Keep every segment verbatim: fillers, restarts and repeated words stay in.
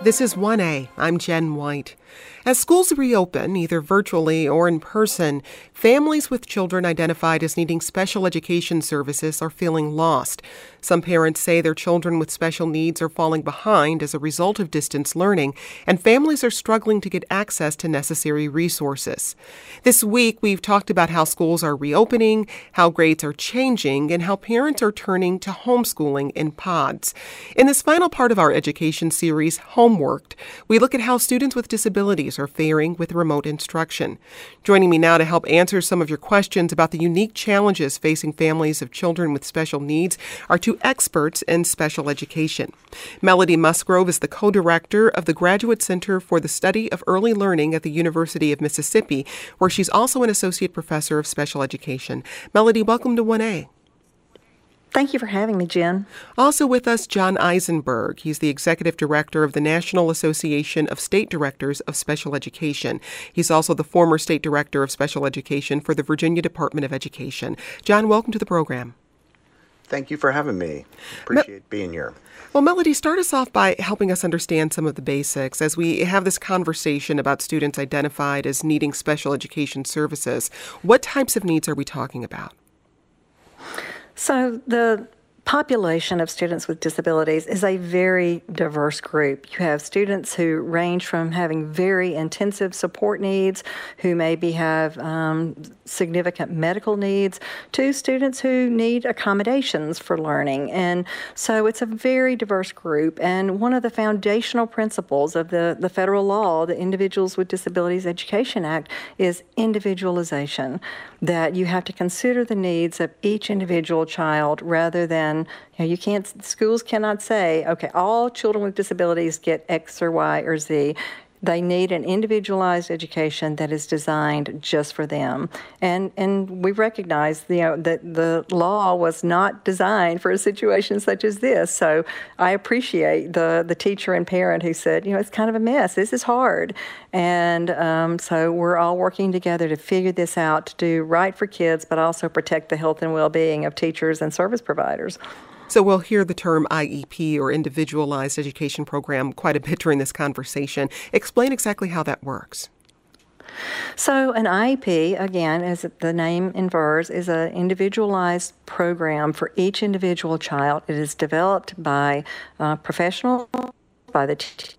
This is one A. I'm Jen White. As schools reopen, either virtually or in person, families with children identified as needing special education services are feeling lost. Some parents say their children with special needs are falling behind as a result of distance learning, and families are struggling to get access to necessary resources. This week, we've talked about how schools are reopening, how grades are changing, and how parents are turning to homeschooling in pods. In this final part of our education series, Homeworked, we look at how students with disabilities are faring with remote instruction. Joining me now to help answer some of your questions about the unique challenges facing families of children with special needs are two experts in special education. Melody Musgrove is the co-director of the Graduate Center for the Study of Early Learning at the University of Mississippi, where she's also an associate professor of special education. Melody, welcome to one A. Thank you for having me, Jen. Also with us, John Eisenberg. He's the executive director of the National Association of State Directors of Special Education. He's also the former state director of special education for the Virginia Department of Education. John, welcome to the program. Thank you for having me. Appreciate Me- being here. Well, Melody, start us off by helping us understand some of the basics as we have this conversation about students identified as needing special education services. What types of needs are we talking about? So the population of students with disabilities is a very diverse group. You have students who range from having very intensive support needs, who maybe have um, significant medical needs, to students who need accommodations for learning. And so it's a very diverse group. And one of the foundational principles of the, the federal law, the Individuals with Disabilities Education Act, is individualization, that you have to consider the needs of each individual child rather than, you know, you can't, schools cannot say, okay, all children with disabilities get X or Y or Z. They need an individualized education that is designed just for them. And and we recognize, you know, that the law was not designed for a situation such as this. So I appreciate the, the teacher and parent who said, you know, it's kind of a mess. This is hard. And um, so we're all working together to figure this out, to do right for kids, but also protect the health and well-being of teachers and service providers. So we'll hear the term I E P, or Individualized Education Program, quite a bit during this conversation. Explain exactly how that works. So an I E P, again, as the name infers, is an individualized program for each individual child. It is developed by uh, professionals, by the teacher.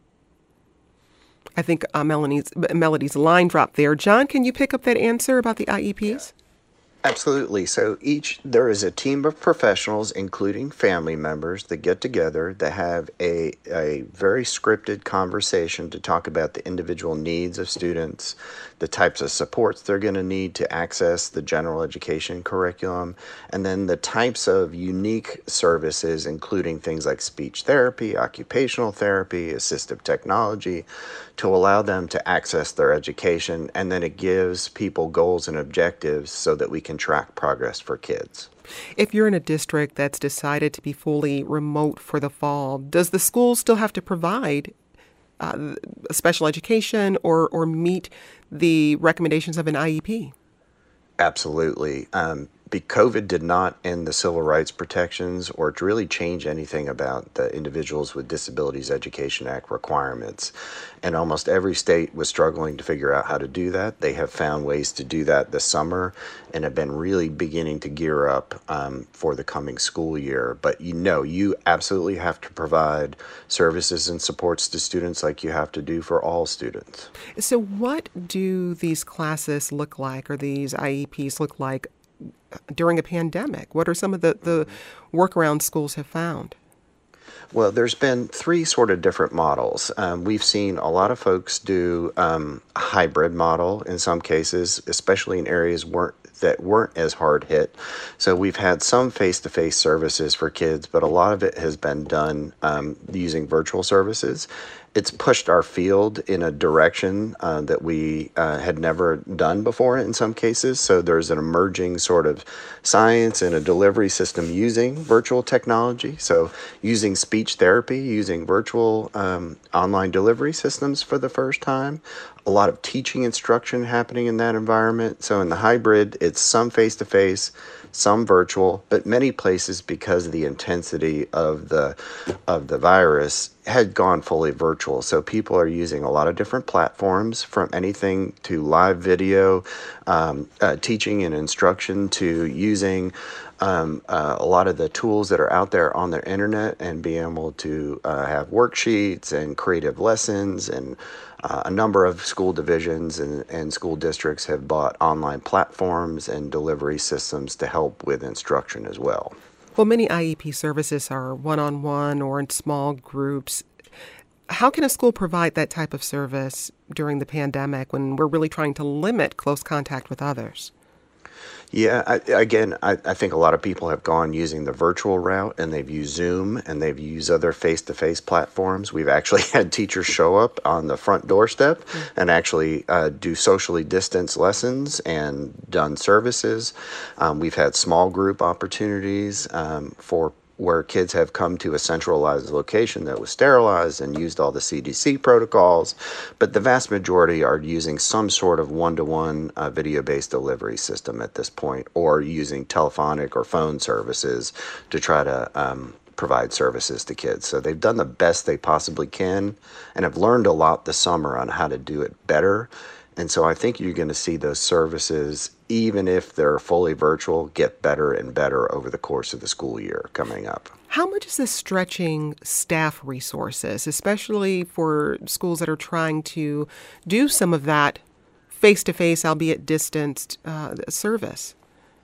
I think uh, Melody's, Melody's line dropped there. John, can you pick up that answer about the I E Ps? Yeah. Absolutely. So each there is a team of professionals, including family members, that get together, that have a, a very scripted conversation to talk about the individual needs of students, the types of supports they're going to need to access the general education curriculum, and then the types of unique services, including things like speech therapy, occupational therapy, assistive technology, to allow them to access their education. And then it gives people goals and objectives so that we can track progress for kids. If you're in a district that's decided to be fully remote for the fall, does the school still have to provide uh, special education or, or meet the recommendations of an I E P? Absolutely. Um, COVID did not end the civil rights protections or to really change anything about the Individuals with Disabilities Education Act requirements. And almost every state was struggling to figure out how to do that. They have found ways to do that this summer and have been really beginning to gear up um, for the coming school year. But you know, you absolutely have to provide services and supports to students like you have to do for all students. So what do these classes look like, or these I E Ps look like during a pandemic? What are some of the, the workarounds schools have found? Well, there's been three sort of different models. Um, we've seen a lot of folks do um, a hybrid model in some cases, especially in areas weren't, that weren't as hard hit. So we've had some face-to-face services for kids, but a lot of it has been done um, using virtual services. It's pushed our field in a direction uh, that we uh, had never done before in some cases. So there's an emerging sort of science and a delivery system using virtual technology. So using speech therapy, using virtual um, online delivery systems for the first time. A lot of teaching instruction happening in that environment. So in the hybrid, it's some face-to-face, some virtual, but many places, because of the intensity of the of the virus, had gone fully virtual. So people are using a lot of different platforms, from anything to live video, um, uh, teaching and instruction, to using um, uh, a lot of the tools that are out there on the internet, and being able to uh, have worksheets and creative lessons. And uh, a number of school divisions and, and school districts have bought online platforms and delivery systems to help with instruction as well. Well, many I E P services are one-on-one or in small groups. How can a school provide that type of service during the pandemic when we're really trying to limit close contact with others? Yeah, I, again, I, I think a lot of people have gone using the virtual route, and they've used Zoom, and they've used other face-to-face platforms. We've actually had teachers show up on the front doorstep mm-hmm. and actually uh, do socially distanced lessons and done services. Um, we've had small group opportunities um, for where kids have come to a centralized location that was sterilized and used all the C D C protocols, but the vast majority are using some sort of one-to-one uh, video-based delivery system at this point, or using telephonic or phone services to try to um, provide services to kids. So they've done the best they possibly can and have learned a lot this summer on how to do it better. And so I think you're going to see those services, even if they're fully virtual, get better and better over the course of the school year coming up. How much is this stretching staff resources, especially for schools that are trying to do some of that face-to-face, albeit distanced, uh, service?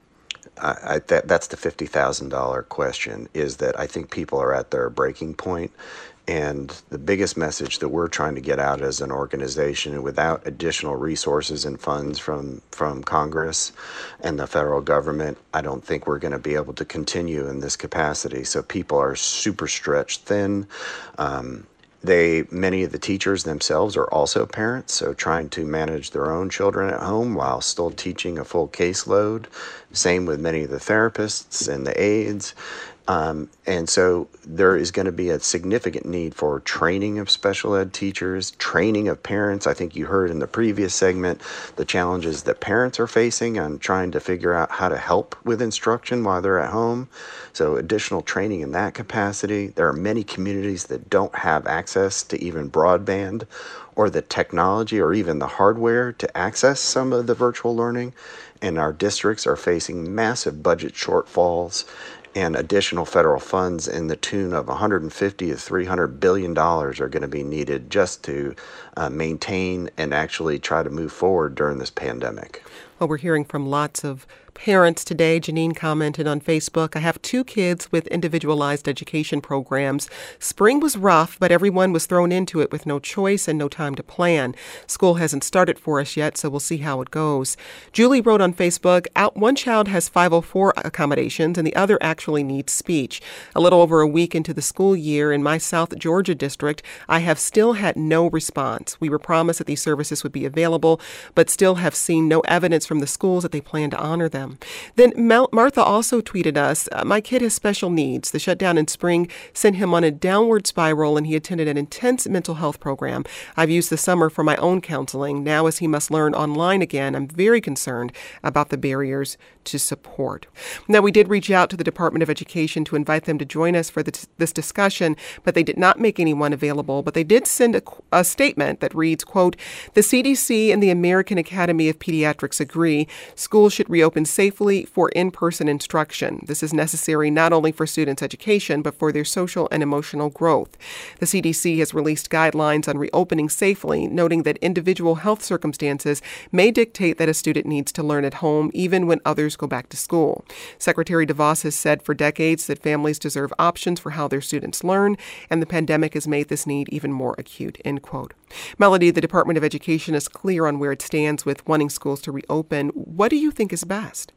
I, I, that, that's the fifty thousand dollars question, is that I think people are at their breaking point. And the biggest message that we're trying to get out as an organization, without additional resources and funds from, from Congress and the federal government, I don't think we're going to be able to continue in this capacity. So people are super stretched thin. Um, They, many of the teachers themselves are also parents, so trying to manage their own children at home while still teaching a full caseload. Same with many of the therapists and the aides. Um, and so there is going to be a significant need for training of special ed teachers, training of parents. I think you heard in the previous segment the challenges that parents are facing on trying to figure out how to help with instruction while they're at home. So additional training in that capacity. There are many communities that don't have access to even broadband or the technology or even the hardware to access some of the virtual learning. And our districts are facing massive budget shortfalls and additional federal funds in the tune of one hundred fifty to three hundred billion dollars are going to be needed just to uh, maintain and actually try to move forward during this pandemic. Well, we're hearing from lots of parents today. Janine commented on Facebook, I have two kids with individualized education programs. Spring was rough, but everyone was thrown into it with no choice and no time to plan. School hasn't started for us yet, so we'll see how it goes. Julie wrote on Facebook, out one child has five oh four accommodations and the other actually needs speech. A little over a week into the school year in my South Georgia district, I have still had no response. We were promised that these services would be available, but still have seen no evidence from the schools that they plan to honor them. Then Mel- Martha also tweeted us, my kid has special needs. The shutdown in spring sent him on a downward spiral, and he attended an intense mental health program. I've used the summer for my own counseling. Now, as he must learn online again, I'm very concerned about the barriers to support. Now, we did reach out to the Department of Education to invite them to join us for this, this discussion, but they did not make anyone available. But they did send a, a statement that reads, quote, the C D C and the American Academy of Pediatrics agree schools should reopen safely for in-person instruction. This is necessary not only for students' education, but for their social and emotional growth. The C D C has released guidelines on reopening safely, noting that individual health circumstances may dictate that a student needs to learn at home, even when others go back to school. Secretary DeVos has said for decades that families deserve options for how their students learn, and the pandemic has made this need even more acute, end quote. Melody, the Department of Education is clear on where it stands with wanting schools to reopen. What do you think is best?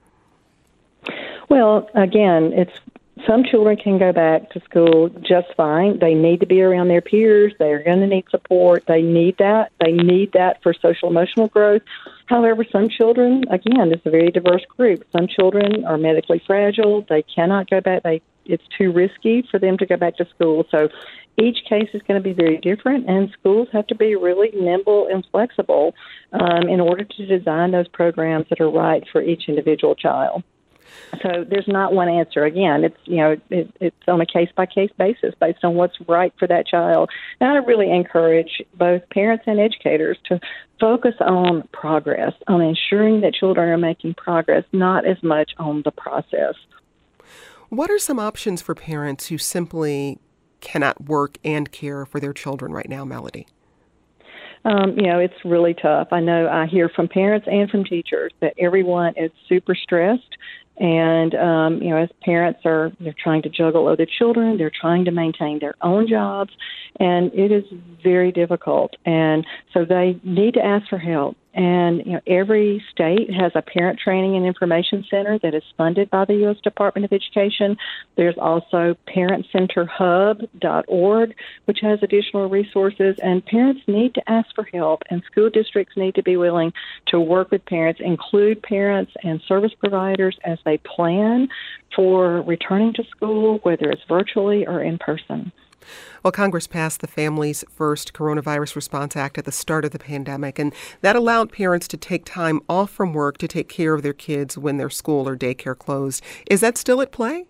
Well, again, it's some children can go back to school just fine. They need to be around their peers. They're going to need support. They need that. They need that for social emotional growth. However, some children, again, it's a very diverse group. Some children are medically fragile. They cannot go back. They, it's too risky for them to go back to school. So each case is going to be very different, and schools have to be really nimble and flexible um, in order to design those programs that are right for each individual child. So there's not one answer. Again, it's you know it, it's on a case by case basis based on what's right for that child. And I really encourage both parents and educators to focus on progress, on ensuring that children are making progress, not as much on the process. What are some options for parents who simply cannot work and care for their children right now, Melody? Um, you know, it's really tough. I know I hear from parents and from teachers that everyone is super stressed. And, um, you know, as parents are, they're trying to juggle other children, they're trying to maintain their own jobs, and it is very difficult. And so they need to ask for help. And, you know, every state has a parent training and information center that is funded by the U S Department of Education. There's also parent center hub dot org, which has additional resources. And parents need to ask for help, and school districts need to be willing to work with parents, include parents and service providers as they plan for returning to school, whether it's virtually or in person. Well, Congress passed the Families First Coronavirus Response Act at the start of the pandemic, and that allowed parents to take time off from work to take care of their kids when their school or daycare closed. Is that still at play?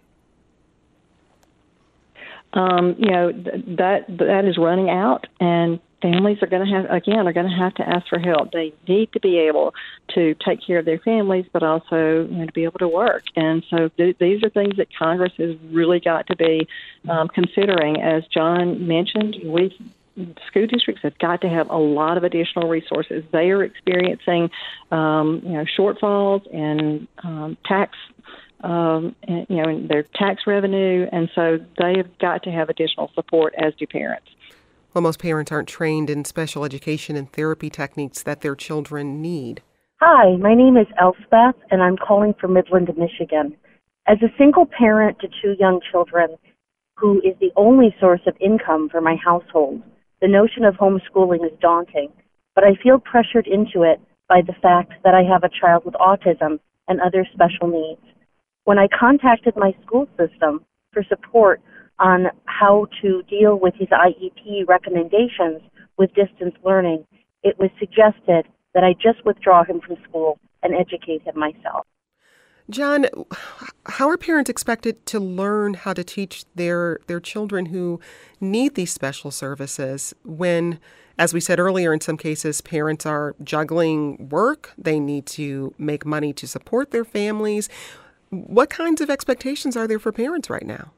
Um, you know, th- that that is running out, and families are going to have, again, are going to have to ask for help. They need to be able to take care of their families, but also, you know, to be able to work. And so th- these are things that Congress has really got to be um, considering. As John mentioned, we school districts have got to have a lot of additional resources. They are experiencing, um, you know, shortfalls in um, tax Um, and, you know, in their tax revenue, and so they have got to have additional support, as do parents. Well, most parents aren't trained in special education and therapy techniques that their children need. Hi, my name is Elspeth, and I'm calling from Midland, Michigan. As a single parent to two young children, who is the only source of income for my household, the notion of homeschooling is daunting, but I feel pressured into it by the fact that I have a child with autism and other special needs. When I contacted my school system for support on how to deal with his I E P recommendations with distance learning, it was suggested that I just withdraw him from school and educate him myself. John, how are parents expected to learn how to teach their, their children who need these special services when, as we said earlier, in some cases, parents are juggling work, they need to make money to support their families? What kinds of expectations are there for parents right now?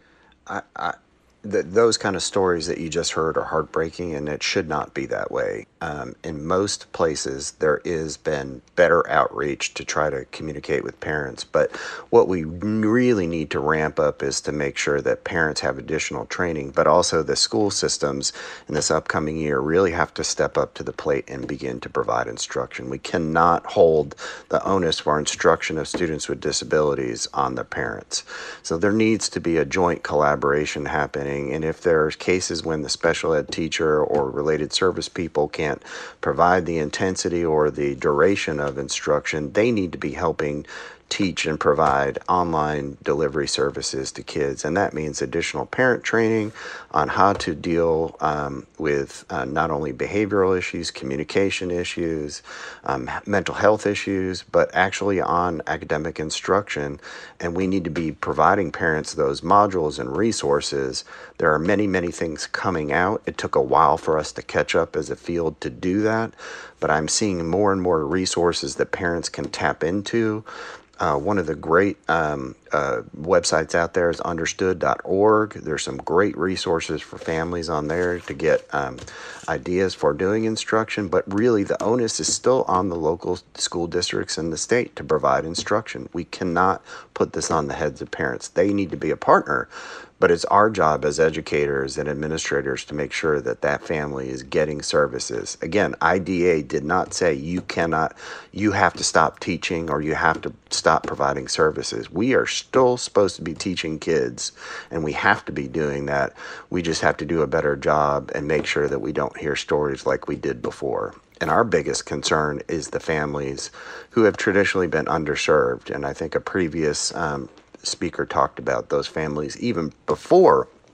I, I, th- those kind of stories that you just heard are heartbreaking, and it should not be that way. Um, in most places, there has been better outreach to try to communicate with parents. But what we really need to ramp up is to make sure that parents have additional training, but also the school systems in this upcoming year really have to step up to the plate and begin to provide instruction. We cannot hold the onus for instruction of students with disabilities on the parents. So there needs to be a joint collaboration happening. And if there's cases when the special ed teacher or related service people can't provide the intensity or the duration of instruction, they need to be helping teach and provide online delivery services to kids. And that means additional parent training on how to deal um, with uh, not only behavioral issues, communication issues, um, mental health issues, but actually on academic instruction. And we need to be providing parents those modules and resources. There are many, many things coming out. It took a while for us to catch up as a field to do that, but I'm seeing more and more resources that parents can tap into. Uh, one of the great um, uh, websites out there is understood dot org. There's some great resources for families on there to get um, ideas for doing instruction, but really the onus is still on the local school districts and the state to provide instruction. We cannot put this on the heads of parents. They need to be a partner, but it's our job as educators and administrators to make sure that that family is getting services. Again, I D A did not say you cannot, you have to stop teaching or you have to stop providing services. We are still supposed to be teaching kids, and we have to be doing that. We just have to do a better job and make sure that we don't hear stories like we did before. And our biggest concern is the families who have traditionally been underserved. And I think a previous um, speaker talked about those families even before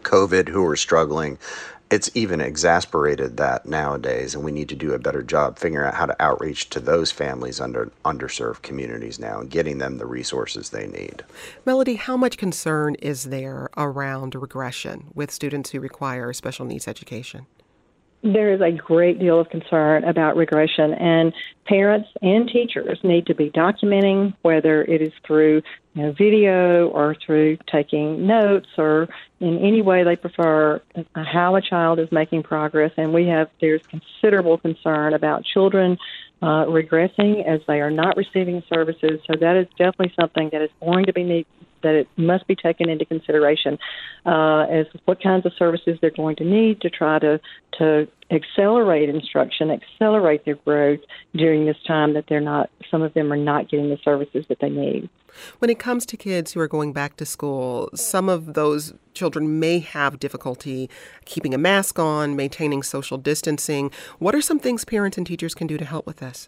COVID who are struggling. It's even exasperated that nowadays, and we need to do a better job figuring out how to outreach to those families under underserved communities now and getting them the resources they need. Melody, how much concern is there around regression with students who require special needs education? There is a great deal of concern about regression, and parents and teachers need to be documenting, whether it is through you know, video or through taking notes or in any way they prefer, how a child is making progress. And we have there's considerable concern about children uh, regressing as they are not receiving services. So that is definitely something that is going to be need, that it must be taken into consideration uh, as what kinds of services they're going to need to try to to accelerate instruction, accelerate their growth during this time that they're not, some of them are not getting the services that they need. When it comes to kids who are going back to school, some of those children may have difficulty keeping a mask on, maintaining social distancing. What are some things parents and teachers can do to help with this?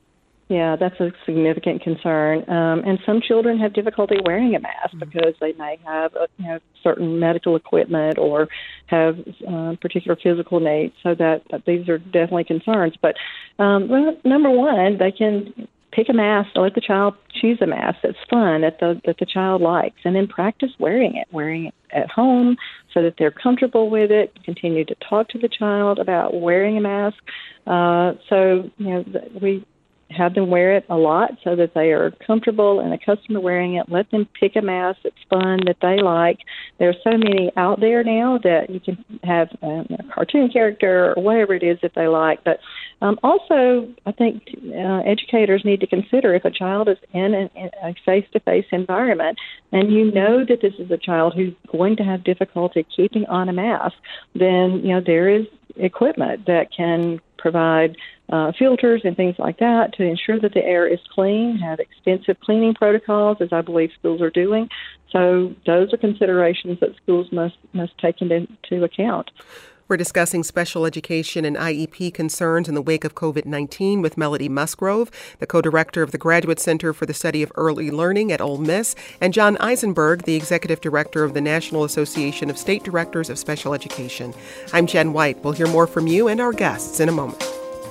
Yeah, that's a significant concern. Um, and some children have difficulty wearing a mask mm-hmm. because they may have a, you know, certain medical equipment or have uh, particular physical needs. So that, that these are definitely concerns. But um, well, number one, they can pick a mask, let the child choose a mask that's fun, that the that the child likes, and then practice wearing it, wearing it at home so that they're comfortable with it. Continue to talk to the child about wearing a mask. Uh, so, you know, we have them wear it a lot so that they are comfortable and accustomed to wearing it. Let them pick a mask that's fun, that they like. There are so many out there now that you can have um, a cartoon character or whatever it is that they like. But um, also, I think uh, educators need to consider if a child is in a, in a face-to-face environment and you know that this is a child who's going to have difficulty keeping on a mask, then, you know, there is equipment that can provide uh, filters and things like that to ensure that the air is clean, have extensive cleaning protocols, as I believe schools are doing. So those are considerations that schools must, must take into, into account. We're discussing special education and I E P concerns in the wake of COVID nineteen with Melody Musgrove, the co-director of the Graduate Center for the Study of Early Learning at Ole Miss, and John Eisenberg, the executive director of the National Association of State Directors of Special Education. I'm Jen White. We'll hear more from you and our guests in a moment.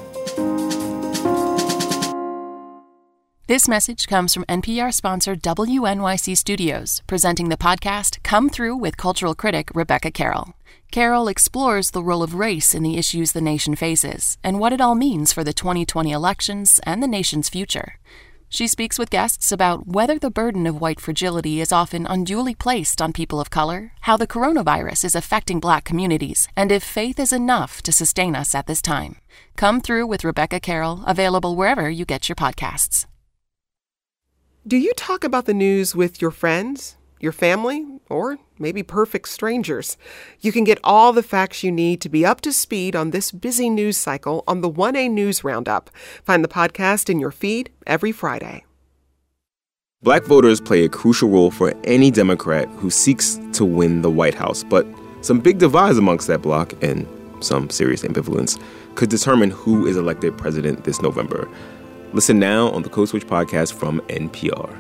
This message comes from N P R-sponsored W N Y C Studios, presenting the podcast Come Through with cultural critic Rebecca Carroll. Carroll explores the role of race in the issues the nation faces and what it all means for the twenty twenty elections and the nation's future. She speaks with guests about whether the burden of white fragility is often unduly placed on people of color, how the coronavirus is affecting Black communities, and if faith is enough to sustain us at this time. Come Through with Rebecca Carroll, available wherever you get your podcasts. Do you talk about the news with your friends, your family, or maybe perfect strangers? You can get all the facts you need to be up to speed on this busy news cycle on the one A News Roundup. Find the podcast in your feed every Friday. Black voters play a crucial role for any Democrat who seeks to win the White House, but some big divides amongst that bloc and some serious ambivalence could determine who is elected president this November. Listen now on the Code Switch podcast from N P R.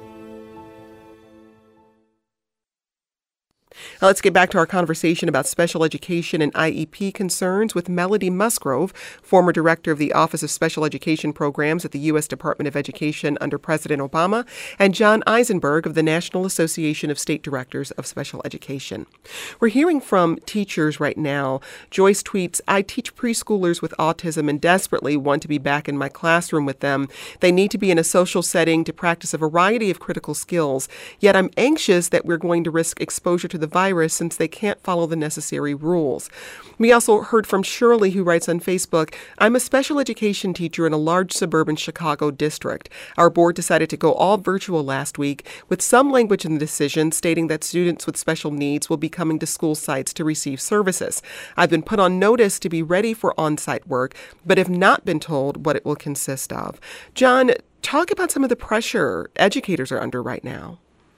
Now let's get back to our conversation about special education and I E P concerns with Melody Musgrove, former director of the Office of Special Education Programs at the U S Department of Education under President Obama, and John Eisenberg of the National Association of State Directors of Special Education. We're hearing from teachers right now. Joyce tweets, "I teach preschoolers with autism and desperately want to be back in my classroom with them. They need to be in a social setting to practice a variety of critical skills. Yet I'm anxious that we're going to risk exposure to the virus since they can't follow the necessary rules." We also heard from Shirley, who writes on Facebook, "I'm a special education teacher in a large suburban Chicago district. Our board decided to go all virtual last week, with some language in the decision stating that students with special needs will be coming to school sites to receive services. I've been put on notice to be ready for on-site work, but have not been told what it will consist of." John, talk about some of the pressure educators are under right now.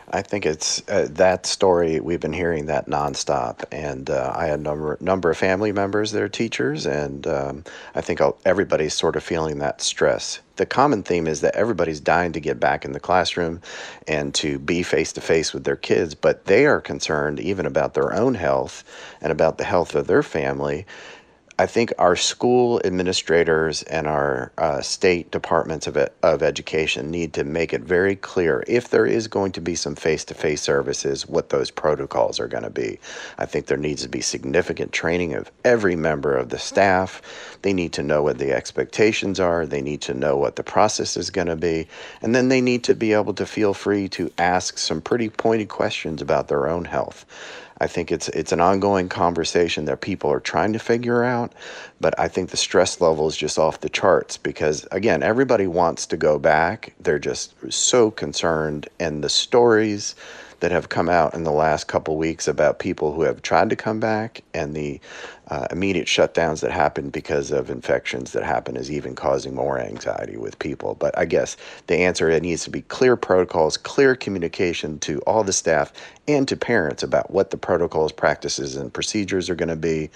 I think it's uh, that story. We've been hearing that nonstop, and uh, I had a number number of family members that are teachers, and um, I think everybody's sort of feeling that stress. The common theme is that everybody's dying to get back in the classroom and to be face to face with their kids, but they are concerned even about their own health and about the health of their family. I think our school administrators and our uh, state departments of, of education need to make it very clear, if there is going to be some face-to-face services, what those protocols are going to be. I think there needs to be significant training of every member of the staff. They need to know what the expectations are. They need to know what the process is going to be. And then they need to be able to feel free to ask some pretty pointed questions about their own health. I think it's it's an ongoing conversation that people are trying to figure out, but I think the stress level is just off the charts because, again, everybody wants to go back. They're just so concerned, and the stories that have come out in the last couple weeks about people who have tried to come back and the uh, immediate shutdowns that happened because of infections that happen is even causing more anxiety with people. But I guess the answer, it needs to be clear protocols, clear communication to all the staff and to parents about what the protocols, practices, and procedures are going to be,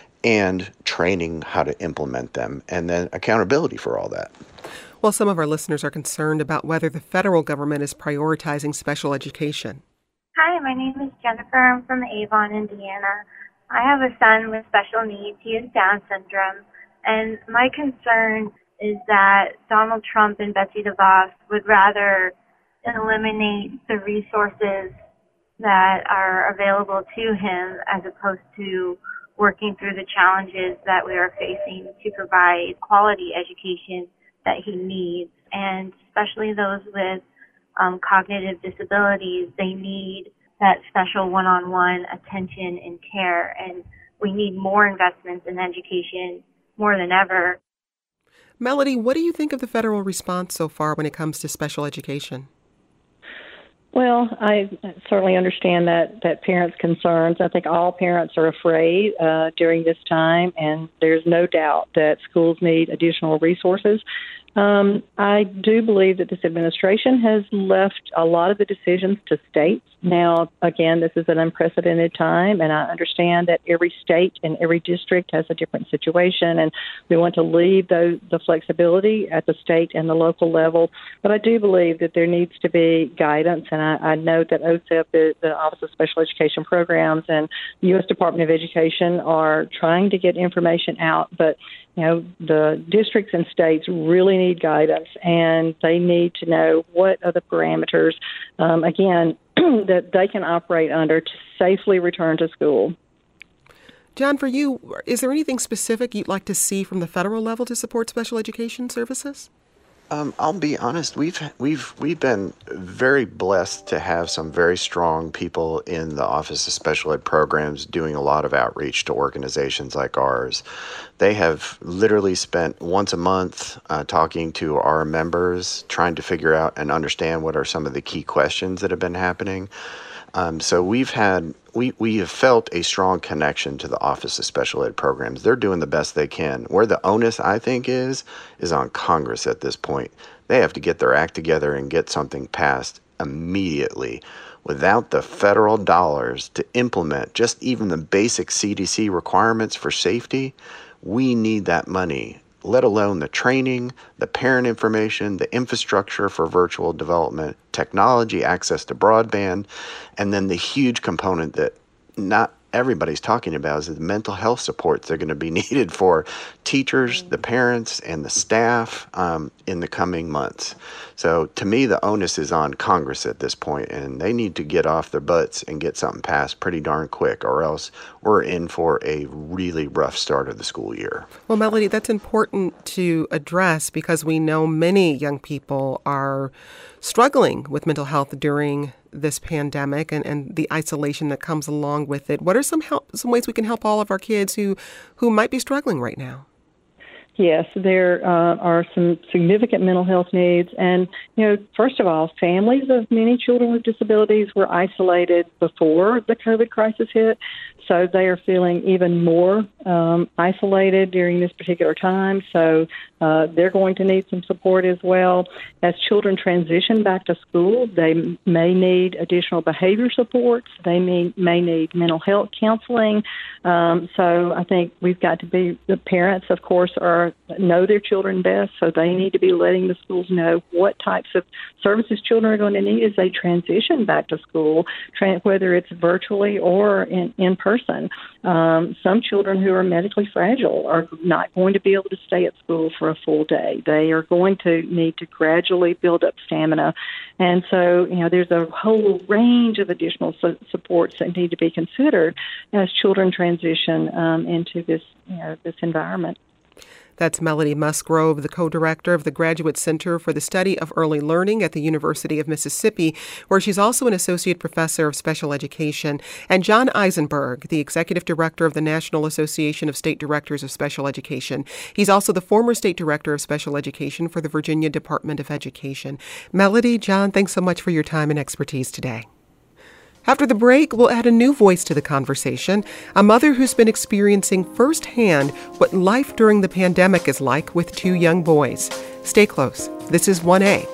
and training how to implement them, and then accountability for all that. Well, some of our listeners are concerned about whether the federal government is prioritizing special education. Hi, my name is Jennifer. I'm from Avon, Indiana. I have a son with special needs. He has Down syndrome. And my concern is that Donald Trump and Betsy DeVos would rather eliminate the resources that are available to him as opposed to working through the challenges that we are facing to provide quality education that he needs. And especially those with um, cognitive disabilities, they need that special one-on-one attention and care. And we need more investments in education more than ever. Melody, what do you think of the federal response so far when it comes to special education? Well, I certainly understand that, that parents' concerns. I think all parents are afraid uh, during this time, and there's no doubt that schools need additional resources. Um, I do believe that this administration has left a lot of the decisions to states. Now, again, this is an unprecedented time, and I understand that every state and every district has a different situation, and we want to leave those, the flexibility at the state and the local level. But I do believe that there needs to be guidance, and I, I know that O S E P, the, the Office of Special Education Programs, and the U S Department of Education are trying to get information out, but you know, the districts and states really need guidance, and they need to know what are the parameters, um, again, that they can operate under to safely return to school. John, for you, is there anything specific you'd like to see from the federal level to support special education services? Um, I'll be honest. We've we've we've been very blessed to have some very strong people in the Office of Special Ed Programs doing a lot of outreach to organizations like ours. They have literally spent once a month uh, talking to our members, trying to figure out and understand what are some of the key questions that have been happening. Um, so we've had, we, we have felt a strong connection to the Office of Special Ed Programs. They're doing the best they can. Where the onus, I think, is, is on Congress at this point. They have to get their act together and get something passed immediately. Without the federal dollars to implement just even the basic C D C requirements for safety, we need that money, let alone the training, the parent information, the infrastructure for virtual development, technology, access to broadband, and then the huge component that not everybody's talking about is the mental health supports that are going to be needed for teachers, the parents, and the staff um, in the coming months. So to me, the onus is on Congress at this point, and they need to get off their butts and get something passed pretty darn quick, or else we're in for a really rough start of the school year. Well, Melody, that's important to address because we know many young people are struggling with mental health during this pandemic and, and the isolation that comes along with it. What are some help, some ways we can help all of our kids who, who might be struggling right now? Yes, there uh, are some significant mental health needs. And, you know, first of all, families of many children with disabilities were isolated before the COVID crisis hit. So they are feeling even more um, isolated during this particular time. So uh, they're going to need some support as well. As children transition back to school, they may need additional behavior supports. They may, may need mental health counseling. Um, so I think we've got to be, the parents, of course, are know their children best. So they need to be letting the schools know what types of services children are going to need as they transition back to school, tra- whether it's virtually or in, in person. Um, some children who are medically fragile are not going to be able to stay at school for a full day. They are going to need to gradually build up stamina. And so, you know, there's a whole range of additional su- supports that need to be considered as children transition um, into this, you know, this environment. That's Melody Musgrove, the co-director of the Graduate Center for the Study of Early Learning at the University of Mississippi, where she's also an associate professor of special education, and John Eisenberg, the executive director of the National Association of State Directors of Special Education. He's also the former state director of special education for the Virginia Department of Education. Melody, John, thanks so much for your time and expertise today. After the break, we'll add a new voice to the conversation, a mother who's been experiencing firsthand what life during the pandemic is like with two young boys. Stay close. This is one A.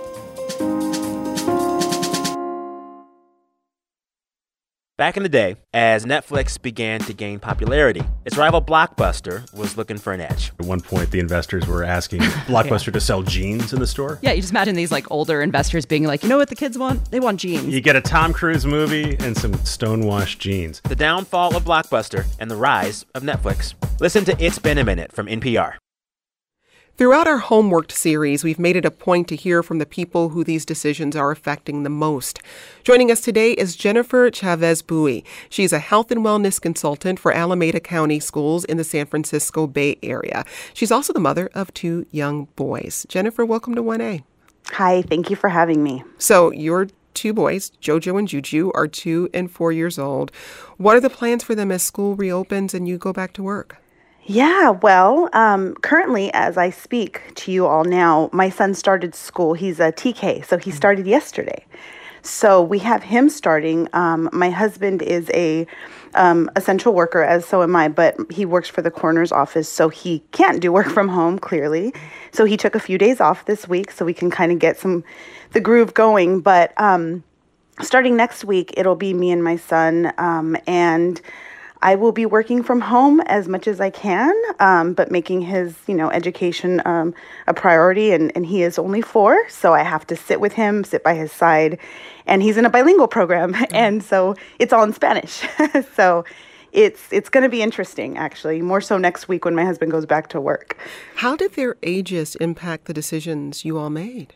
Back in the day, as Netflix began to gain popularity, its rival Blockbuster was looking for an edge. At one point, the investors were asking Blockbuster yeah. to sell jeans in the store. Yeah, you just imagine these like older investors being like, you know what the kids want? They want jeans. You get a Tom Cruise movie and some stonewashed jeans. The downfall of Blockbuster and the rise of Netflix. Listen to It's Been a Minute from N P R. Throughout our Homeworked series, we've made it a point to hear from the people who these decisions are affecting the most. Joining us today is Jennifer Chavez Bowie. She's a health and wellness consultant for Alameda County Schools in the San Francisco Bay Area. She's also the mother of two young boys. Jennifer, welcome to one A. Hi, thank you for having me. So your two boys, Jojo and Juju, are two and four years old. What are the plans for them as school reopens and you go back to work? Yeah, well, um, currently, as I speak to you all now, my son started school. He's a T K, so he started yesterday. So we have him starting. Um, my husband is a um, essential worker, as so am I, but he works for the coroner's office, so he can't do work from home, clearly. So he took a few days off this week so we can kind of get some the groove going. But um, starting next week, it'll be me and my son, um, and I will be working from home as much as I can, um, but making his, you know, education um, a priority. And, and he is only four, so I have to sit with him, sit by his side. And he's in a bilingual program, mm-hmm. and so it's all in Spanish. So it's it's going to be interesting, actually, more so next week when my husband goes back to work. How did their ages impact the decisions you all made?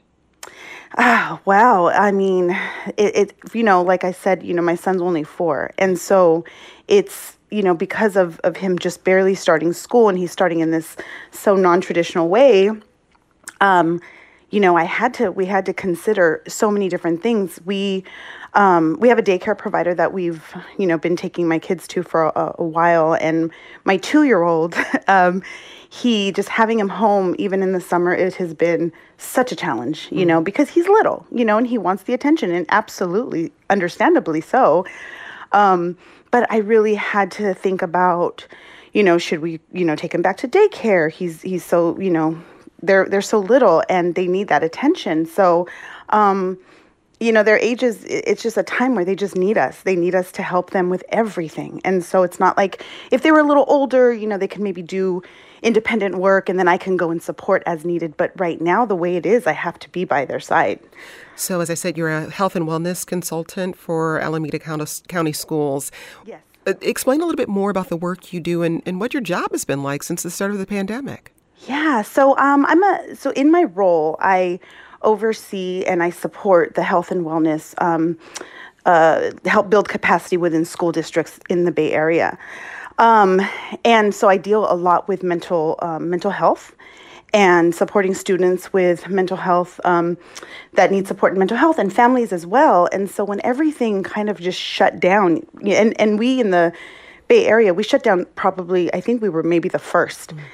Ah, wow. I mean, it, it, you know, like I said, you know, my son's only four. And so it's, you know, because of, of him just barely starting school and he's starting in this so non-traditional way, um, you know, I had to, we had to consider so many different things. We, um, we have a daycare provider that we've, you know, been taking my kids to for a, a while. And my two-year-old, um, he just having him home, even in the summer, it has been such a challenge, you mm-hmm. know, because he's little, you know, and he wants the attention, and absolutely, understandably so. Um, but I really had to think about, you know, should we, you know, take him back to daycare? He's he's so, you know, they're they're so little and they need that attention. So, um, you know, their ages, it's just a time where they just need us. They need us to help them with everything. And so it's not like if they were a little older, you know, they can maybe do independent work and then I can go and support as needed. But right now, the way it is, I have to be by their side. So as I said, you're a health and wellness consultant for Alameda County Schools. Yes. Uh, explain a little bit more about the work you do and, and what your job has been like since the start of the pandemic. Yeah. So um, I'm a so in my role, I oversee and I support the health and wellness, um, uh, help build capacity within school districts in the Bay Area. Um, and so I deal a lot with mental um, mental health and supporting students with mental health um, that need support in mental health and families as well. And so when everything kind of just shut down, and, and we in the Bay Area, we shut down probably, I think we were maybe the first. Mm.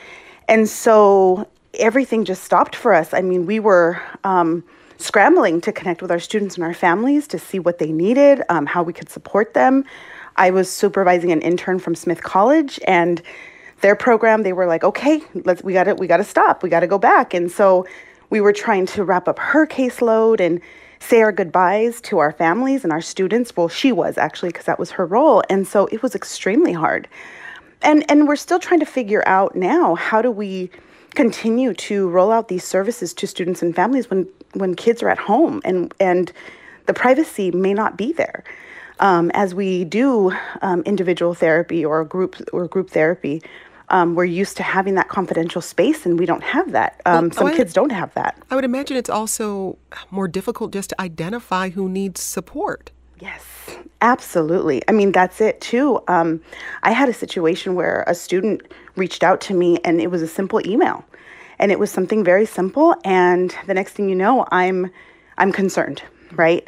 And so everything just stopped for us. I mean, we were um, scrambling to connect with our students and our families to see what they needed, um, how we could support them. I was supervising an intern from Smith College, and their program, they were like, okay, let's we got to we got to stop. We got to go back. And so we were trying to wrap up her caseload and say our goodbyes to our families and our students. Well, she was actually, because that was her role. And so it was extremely hard. And and we're still trying to figure out now, how do we continue to roll out these services to students and families when, when kids are at home and, and the privacy may not be there. Um, as we do um, individual therapy or group or group therapy, um, we're used to having that confidential space, and we don't have that. Um, well, some I, kids don't have that. I would imagine it's also more difficult just to identify who needs support. Yes, absolutely. I mean, that's it too. Um, I had a situation where a student reached out to me, and it was a simple email, and it was something very simple. And the next thing you know, I'm, I'm concerned, right?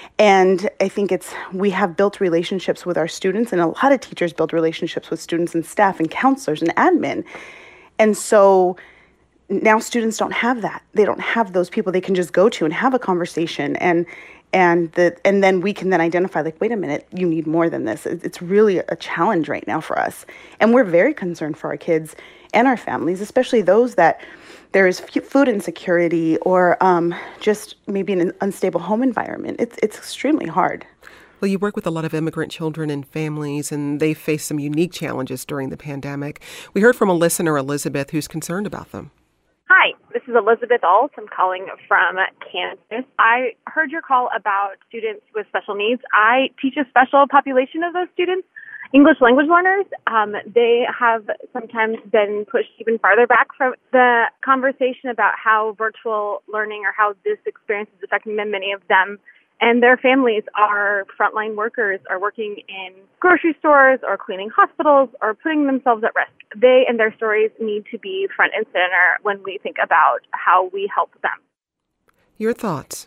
And I think it's, we have built relationships with our students, and a lot of teachers build relationships with students and staff and counselors and admin. And so now students don't have that. They don't have those people they can just go to and have a conversation. And And the and then we can then identify, like, wait a minute, you need more than this. It's really a challenge right now for us. And we're very concerned for our kids and our families, especially those that there is food insecurity or um, just maybe an unstable home environment. It's, it's extremely hard. Well, you work with a lot of immigrant children and families, and they face some unique challenges during the pandemic. We heard from a listener, Elizabeth, who's concerned about them. Hi, this is Elizabeth Alt. I'm calling from Kansas. I heard your call about students with special needs. I teach a special population of those students, English language learners. Um, they have sometimes been pushed even farther back from the conversation about how virtual learning or how this experience is affecting them. Many of them and their families are frontline workers, are working in grocery stores or cleaning hospitals or putting themselves at risk. They and their stories need to be front and center when we think about how we help them. Your thoughts?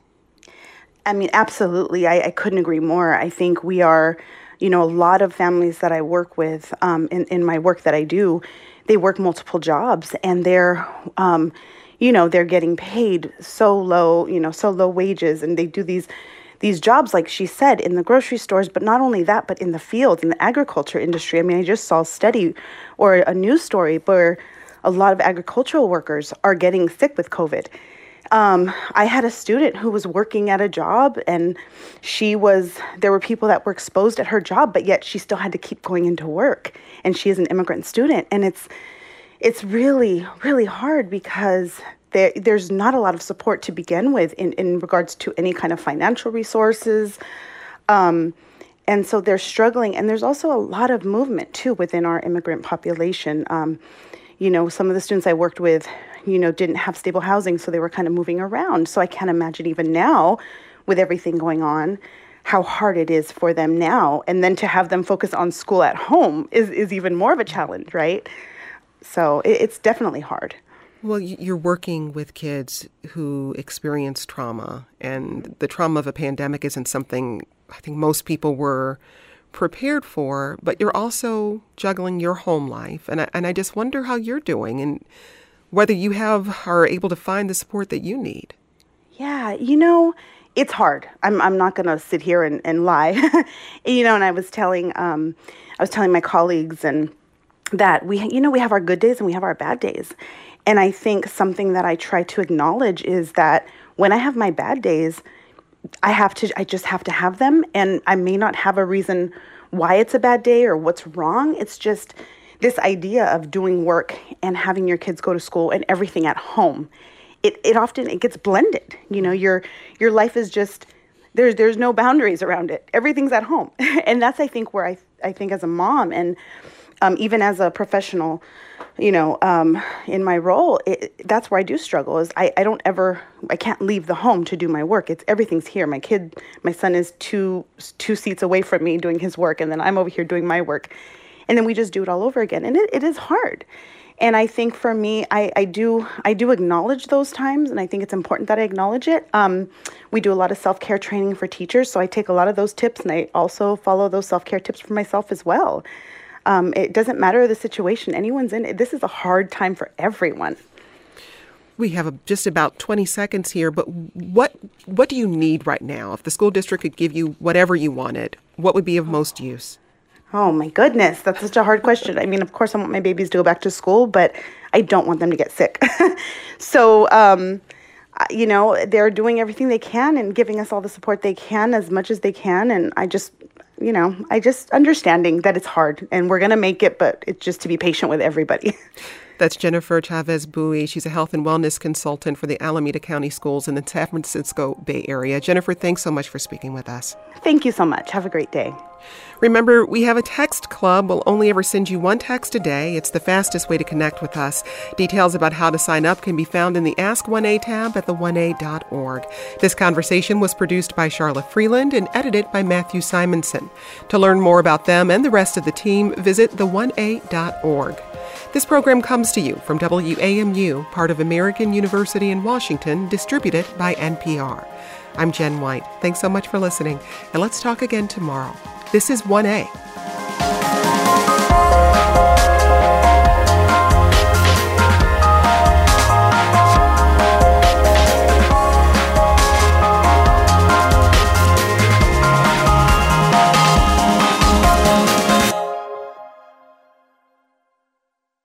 I mean, absolutely. I, I couldn't agree more. I think we are, you know, a lot of families that I work with um, in, in my work that I do, they work multiple jobs, and they're, um, you know, they're getting paid so low, you know, so low wages, and they do these these jobs, like she said, in the grocery stores, but not only that, but in the fields, in the agriculture industry. I mean, I just saw a study or a news story where a lot of agricultural workers are getting sick with COVID. Um, I had a student who was working at a job, and she was, there were people that were exposed at her job, but yet she still had to keep going into work. And she is an immigrant student. And it's, it's really, really hard because There, there's not a lot of support to begin with in, in regards to any kind of financial resources. Um, and so they're struggling. And there's also a lot of movement, too, within our immigrant population. Um, you know, some of the students I worked with, you know, didn't have stable housing, so they were kind of moving around. So I can't imagine even now, with everything going on, how hard it is for them now. And then to have them focus on school at home is, is even more of a challenge, right? So it, it's definitely hard. Well, you're working with kids who experience trauma, and the trauma of a pandemic isn't something I think most people were prepared for, but you're also juggling your home life. And I, and I just wonder how you're doing and whether you have are able to find the support that you need. Yeah, you know, it's hard. I'm I'm not going to sit here and, and lie. You know, and I was telling um I was telling my colleagues and that we you know, we have our good days and we have our bad days. And I think something that I try to acknowledge is that when I have my bad days, I have to, I just have to have them. And I may not have a reason why it's a bad day or what's wrong. It's just this idea of doing work and having your kids go to school and everything at home. It it often, it gets blended. You know, your your life is just, there's there's no boundaries around it. Everything's at home. And that's, I think, where I, I think as a mom and um, even as a professional, you know, um, in my role, it, that's where I do struggle is I, I don't ever, I can't leave the home to do my work. It's everything's here. My kid, my son is two, two seats away from me doing his work. And then I'm over here doing my work. And then we just do it all over again. And it, it is hard. And I think for me, I, I do, I do acknowledge those times. And I think it's important that I acknowledge it. Um, we do a lot of self-care training for teachers. So I take a lot of those tips and I also follow those self-care tips for myself as well. Um, it doesn't matter the situation. Anyone's in it. This is a hard time for everyone. We have a, just about twenty seconds here, but what what do you need right now? If the school district could give you whatever you wanted, what would be of most use? Oh, my goodness. That's such a hard question. I mean, of course, I want my babies to go back to school, but I don't want them to get sick. so, um, you know, they're doing everything they can and giving us all the support they can as much as they can. And I just, you know, I just understanding that it's hard and we're going to make it, but it's just to be patient with everybody. That's Jennifer Chavez Bowie. She's a health and wellness consultant for the Alameda County Schools in the San Francisco Bay Area. Jennifer, thanks so much for speaking with us. Thank you so much. Have a great day. Remember, we have a text club. We'll only ever send you one text a day. It's the fastest way to connect with us. Details about how to sign up can be found in the Ask one A tab at the one a dot org. This conversation was produced by Charlotte Freeland and edited by Matthew Simonson. To learn more about them and the rest of the team, visit the one a dot org. This program comes to you from W A M U, part of American University in Washington, distributed by N P R. I'm Jen White. Thanks so much for listening, and let's talk again tomorrow. This is one A.